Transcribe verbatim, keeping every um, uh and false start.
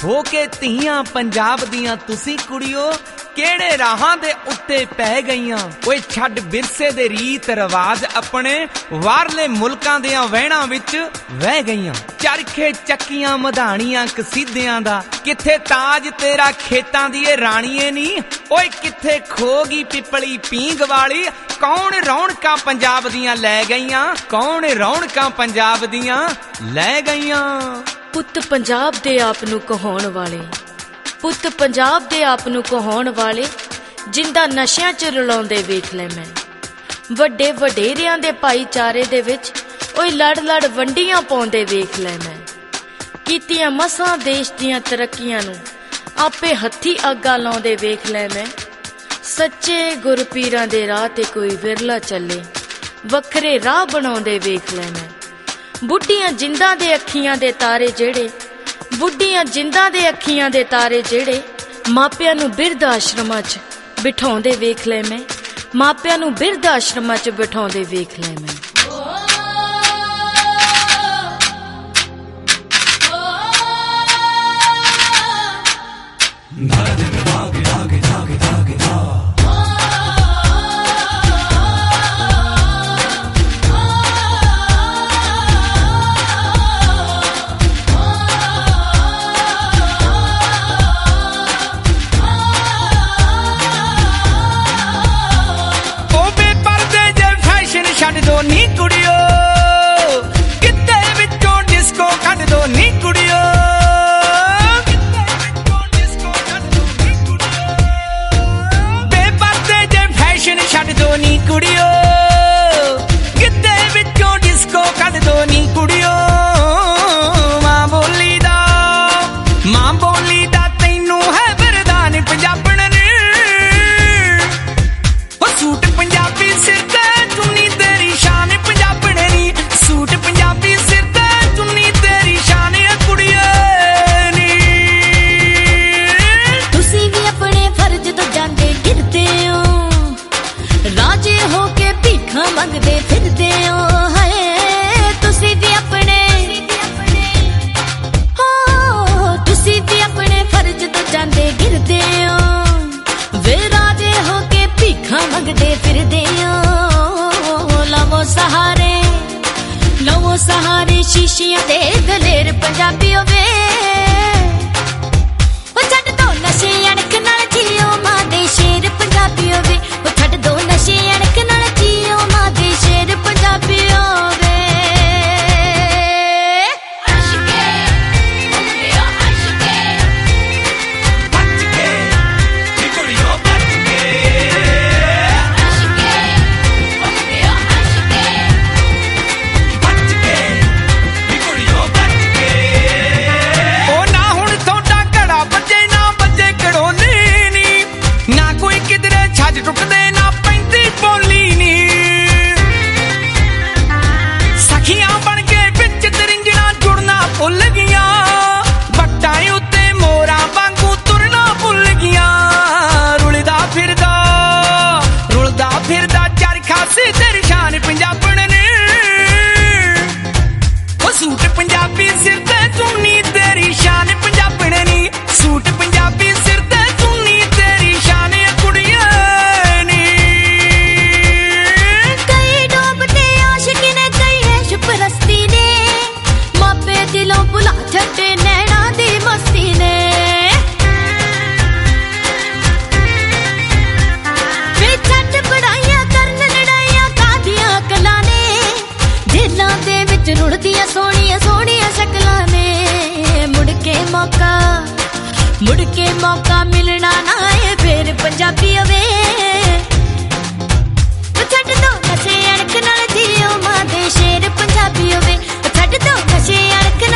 ਹੋ ਕੇ ਧੀਆਂ ਪੰਜਾਬ ਦੀਆਂ ਤੁਸੀਂ ਕੁੜੀਓ ਕਿਹੜੇ ਰਾਹਾਂ ਦੇ ਉੱਤੇ ਪੈ ਗਈਆਂ। ਓਏ ਛੱਡ ਵਿਰਸੇ ਦੇ ਰੀਤ ਰਿਵਾਜ ਆਪਣੇ ਬਾਹਰਲੇ ਮੁਲਕਾਂ ਦੀਆਂ ਵਹਿਣਾਂ ਵਿੱਚ ਵਹਿ ਗਈਆਂ। ਚਰਖੇ ਚੱਕੀਆਂ ਮਧਾਣੀਆਂ ਕਸੀਦਿਆਂ ਦਾ ਕਿੱਥੇ ਤਾਜ ਤੇਰਾ ਖੇਤਾਂ ਦੀ ਏ ਰਾਣੀਏ ਨੀ। ਓਏ ਕਿੱਥੇ ਖੋ ਗਈ ਪਿਪਲੀ ਪੀਂਗ ਵਾਲੀ ਕੌਣ ਰੌਣਕਾਂ ਪੰਜਾਬ ਦੀਆਂ ਲੈ ਗਈਆਂ, ਕੌਣ ਰੌਣਕਾਂ ਪੰਜਾਬ ਦੀਆਂ ਲੈ ਗਈਆਂ। ਪੁੱਤ ਪੰਜਾਬ ਦੇ ਆਪ ਨੂੰ ਕਹਾਉਣ ਵਾਲੇ, ਪੁੱਤ ਪੰਜਾਬ ਦੇ ਆਪ ਨੂੰ ਕਹਾਉਣ ਵਾਲੇ ਜਿੰਦਾ ਨਸ਼ਿਆਂ 'ਚ ਰਲਾਉਂਦੇ ਵੇਖ ਲੈ ਮੈਂ। ਵੱਡੇ ਵਡੇਰਿਆਂ ਦੇ ਭਾਈਚਾਰੇ ਦੇ ਵਿੱਚ ਓਏ ਲੜ ਲੜ ਵੰਡੀਆਂ ਪਾਉਂਦੇ ਵੇਖ ਲੈ ਮੈਂ। ਕੀਤੀਆਂ ਮਸਾਂ ਦੇਸ਼ ਦੀਆਂ ਤਰੱਕੀਆਂ ਨੂੰ ਆਪੇ ਹੱਥੀ ਅੱਗਾ ਲਾਉਂਦੇ ਵੇਖ ਲੈ ਮੈਂ। ਸੱਚੇ ਗੁਰਪੀਰਾਂ ਦੇ ਰਾਹ ਤੇ ਕੋਈ ਵਿਰਲਾ ਚੱਲੇ ਵੱਖਰੇ ਰਾਹ ਬਣਾਉਂਦੇ ਵੇਖ ਲੈ ਮੈਂ। ਬੁੱਢੀਆਂ ਜਿੰਦਾਂ ਦੇ ਅੱਖੀਆਂ ਦੇ ਤਾਰੇ ਜਿਹੜੇ, ਬੁੱਢੀਆਂ ਜਿੰਦਾਂ ਦੇ ਅੱਖੀਆਂ ਦੇ ਤਾਰੇ ਜਿਹੜੇ ਮਾਪਿਆਂ ਨੂੰ ਬਿਰਧ ਆਸ਼ਰਮਾਂ 'ਚ ਬਿਠਾਉਂਦੇ ਵੇਖ ਲੈ ਮੈਂ। ਮਾਪਿਆਂ ਨੂੰ ਬਿਰਧ ਆਸ਼ਰਮਾਂ 'ਚ ਬਿਠਾਉਂਦੇ ਵੇਖ ਲੈ ਮੈਂ। ਨੀ ਕੁੜੀਓ ਕਿਤੇ ਵਿੱਚੋਂ ਡਿਸਕੋ ਕੱਢ ਦੋ ਨੀ ਕੁੜੀਓ, ਬੇਪਰਦੇ ਜੇ ਫੈਸ਼ਨ ਛੱਡ ਦੋ ਨੀ ਕੁੜੀਓ, ਕਿਤੇ ਵਿੱਚੋਂ ਡਿਸਕੋ ਕੱਢ ਦੋ ਨੀ ਕੁੜੀਓ। ਮਾਂ ਬੋਲੀ ਦਾ, ਮਾਂ ਬੋਲੀ ਦਾ ਤੈਨੂੰ ਹੈ ਵਰਦਾਨ ਪੰਜਾਬਣ ਨੇ। ਉਹ ਸੂਟ ਪੰਜਾਬੀ ਸਿਰ ਤੇ ਚੁੰਨੀ ਤੇਰੀ ਸ਼ਾਨ ਪੰਜਾਬਣੇ ਨੀ, ਸੂਟ ਪੰਜਾਬੀ ਸਿਰ ਤੇ ਚੁੰਨੀ ਤੇਰੀ ਸ਼ਾਨ ਕੁੜੀਏ ਨੀ। ਤੁਸੀਂ ਵੀ ਆਪਣੇ ਫਰਜ਼ ਤੋਂ ਜਾਂਦੇ ਗਿਰਦੇ ਹੋ, ਰਾਜੇ ਹੋ ਕੇ ਭੀਖਾਂ ਮੰਗਦੇ ਫਿਰਦੇ ਹੋ। ਹਾਏ ਤੁਸੀਂ ਵੀ ਆਪਣੇ, ਹੋ ਤੁਸੀਂ ਵੀ ਆਪਣੇ ਫਰਜ਼ ਤੋਂ ਜਾਂਦੇ ਗਿਰਦੇ ਹੋ, ਵੇ ਰਾਜੇ ਹੋ ਕੇ ਭੀਖਾਂ ਮੰਗਦੇ ਫਿਰਦੇ ਹੋ। ਲਵੋ ਸਹਾਰੇ, ਲਵੋ ਸਹਾਰੇ ਸ਼ੀਸ਼ੀਆਂ ਦੇ ਦਲੇਰ ਪੰਜਾਬੀਓ ਵੇ। ਉਹ ਛੱਡ ਦੋ ਨਸ਼ੇ ਅਣਖ ਨਾਲ ਜੀਓ ਮਾਂ ਦੇ ਸ਼ੇਰ ਪੰਜਾਬੀਓ ਵੇ। ਉਹ ਛੱਡ ਦੋ ਨਸ਼ੇ ਅਣਖ ਨਾਲ ਜੀਓ ਮਾਂ ਦੇ ਸ਼ੇਰ ਪੰਜਾਬੀਓ ਵੇ। ਟੁੱਟਦੇ ਨਾ ਪੈਂਦੀ ਬੋਲੀ ਨੀ, ਸਖੀਆਂ ਬਣ ਕੇ ਵਿੱਚ ਤਰਿੰਜਣਾ ਜੁੜਨਾ ਭੁੱਲ ਗਈਆਂ। ਵੱਟਾਂ ਉੱਤੇ ਮੋਰਾਂ ਵਾਂਗੂ ਤੁਰਨਾ ਭੁੱਲ ਗਈਆਂ। ਰੁਲਦਾ ਫਿਰਦਾ, ਰੁਲਦਾ ਫਿਰਦਾ ਚਰਖਾ ਸੀ ਤੇਰੀ ਸ਼ਾਨ ਪੰਜਾਬਣ ਨੇ। ਉਹ ਸੂਟ ਪੰਜਾਬੀ ਸਿਰ ਤੇ ਚੁੰਨੀ ਤੇਰੀ ਸ਼ਾਨ ਪੰਜਾਬਣ ਨੀ, ਸੂਟ ਪੰਜਾਬੀ ਸਿਰ ਤੇ ਚੁੰਨੀ ਤੇਰੀ ਸ਼ਾਨ ਕੁੜੀਏ। ਦਿਲੋਂ ਭੁਲਾ ਛੱਡੇ ਨੈਣਾ ਦੀ ਮਸਤੀ ਨੇ, ਵੇ ਛੱਡ ਪੜਾਈਆਂ ਕਰਨ ਲੜਾਈਆਂ ਕਾਦੀਆਂ ਕਲਾਂ ਨੇ। ਦਿਲਾਂ ਦੇ ਵਿੱਚ ਰੁੜਦੀਆਂ ਸੋਹਣੀਆਂ ਸੋਹਣੀਆਂ ਸ਼ਕਲਾਂ ਨੇ। ਮੁੜ ਕੇ ਮੌਕਾ, ਮੁੜ ਕੇ ਮੌਕਾ ਮਿਲਣਾ ਨਾ ਏ ਫੇਰ ਪੰਜਾਬੀਓ ਵੇ। ਛੱਡ ਦੋ ਨਸ਼ੇ ਅਣਖ ਨਾਲ ਜੀਓ ਮਾਂ ਦੇ ਸ਼ੇਰ ਪੰਜਾਬੀਓ ਵੇ। ਛੱਡ ਦੋ ਨਸ਼ੇ ਅਣਖ